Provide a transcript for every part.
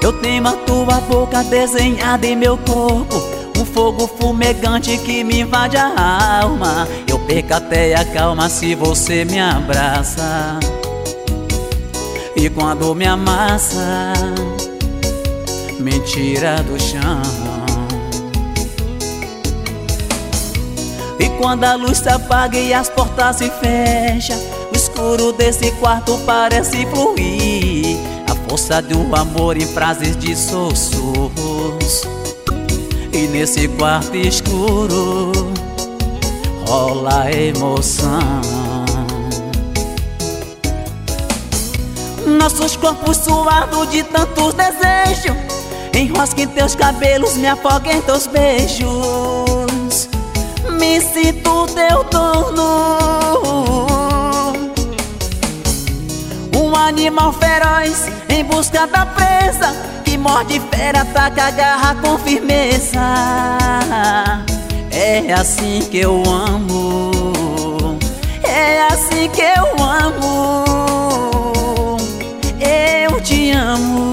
Eu tenho a tua boca desenhada em meu corpo, um fogo fumegante que me invade a alma. Eu perco até a calma se você me abraça. E quando me amassa, me tira do chão. E quando a luz se apaga e as portas se fecham, o escuro desse quarto parece fluir a força de um amor em frases de sussurros. E nesse quarto escuro rola emoção. Nossos corpos suados de tantos desejos, enrosca em teus cabelos, me afoga em teus beijos. Me sinto teu dono, um animal feroz em busca da presa, que morde fera, ataca, agarra com firmeza. É assim que eu amo, é assim que eu amo. Eu te amo.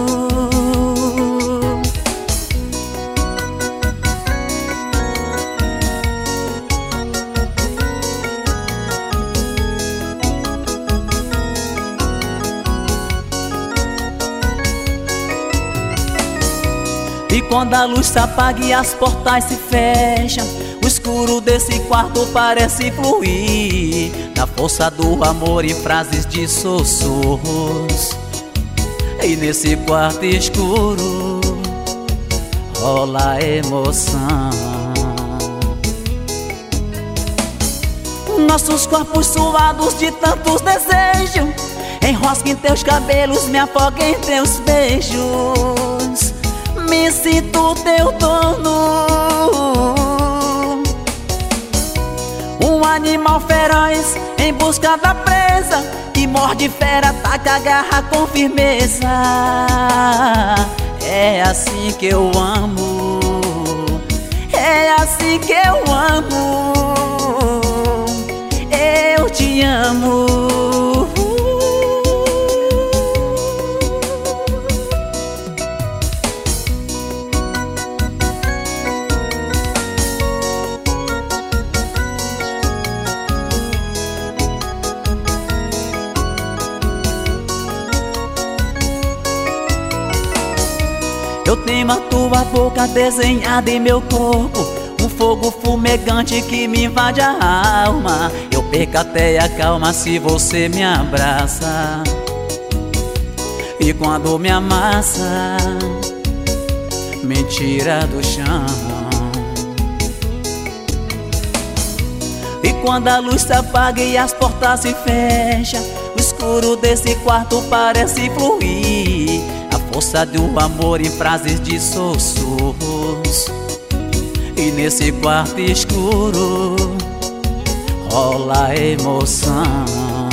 E quando a luz se apaga e as portas se fecham, o escuro desse quarto parece fluir na força do amor em frases de sussurros. E nesse quarto escuro rola emoção. Nossos corpos suados de tantos desejos, enrosca em teus cabelos, me afoga em teus beijos. Me sinto teu dono, um animal feroz em busca da presa, que morde fera, ataca, agarra com firmeza. É assim que eu amo, é assim que eu amo. Eu te amo. Eu tenho a tua boca desenhada em meu corpo, um fogo fumegante que me invade a alma. Eu perco até a calma se você me abraça. E quando me amassa, me tira do chão. E quando a luz se apaga e as portas se fecham, o escuro desse quarto parece fluir a força de um amor em frases de sussurros. E nesse quarto escuro rola emoção.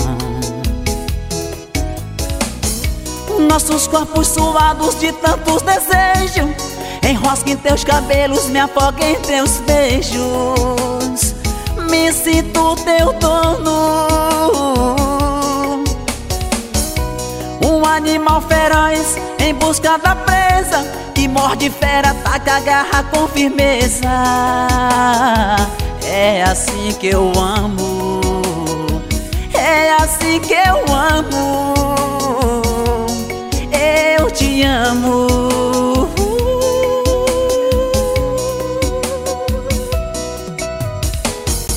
Nossos corpos suados de tantos desejos, enrosca em teus cabelos, me afoga em teus beijos. Me sinto teu dono, um animal feroz em busca da presa, que morde fera, ataca, agarra com firmeza. É assim que eu amo, é assim que eu amo. Eu te amo.